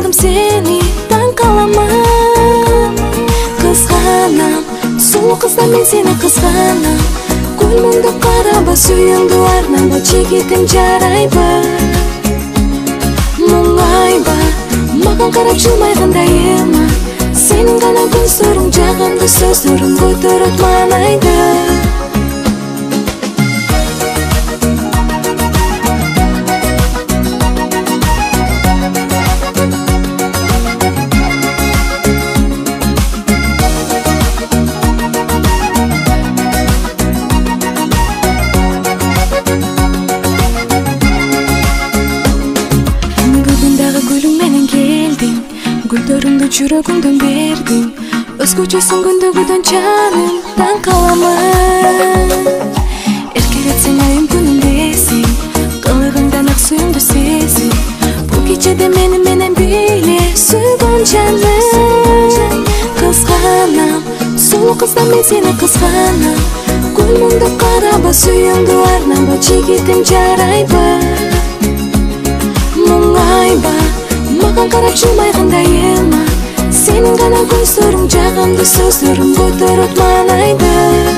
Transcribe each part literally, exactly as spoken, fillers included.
Жүрегім сені таң қаламын. Қызғанам, сұлу қыздан мен сені қызғанам. Көңілімді қараба, сүйіңді арнама, жігітім жарайба. Мұңайба, маған қарап жылмайғандайыма. Сенің ғана көздерің, жағымды сөздерің көтеріп манайды. Gülдөрүңдү жүрөгүңдөн бердиң, өзгөчөсүң күндөгүдөн жаным таң каламын. Эркелетсең айым күнүмдесиң, кылыгыңдан ак сүйүүңдү сезим. Бул кечеде мени менен бийле сүйгөн жаным. Кызганам, сулуу кыздан мен сени кызганам. Көңүлүңдү караба, сүйүүңдү арнама, жигитим жарайбы. Мұңайба, маған қарап жылмайғандайыма. Сенің ғана көздерің, жағымды сөздерің көтеріп манайды.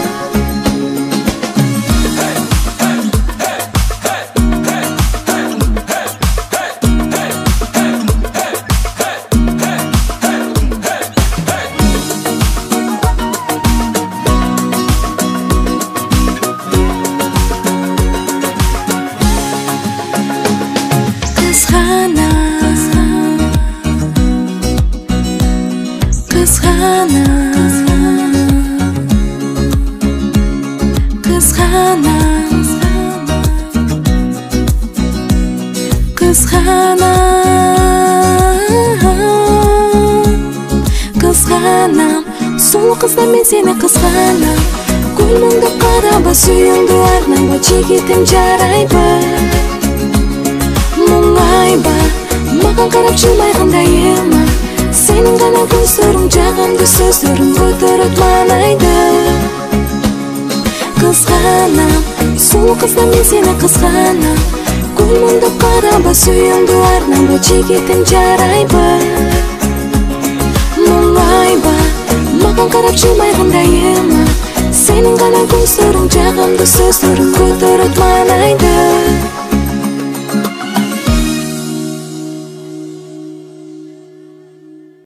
Қызғанам, сұлу қыздан мен сені қызғанам. Көңіліңді қараба, сүйіңді арнама, жигитим жарайбы. Мұңайба, маған қарап жылмайғандайыма. Сенің ғана көздерің, жағымды сөздерің көтеріп манайды. Қызғанам, сұлу қыздан мен сені қызғанам. Көңіліңді қараба, сүйіңді арнама, жигитим жарайбы. Мұңайба, маған қарап жылмайғандайыма. Сенің ғана көздерің, жағымды сөздерің көтеріп манайды.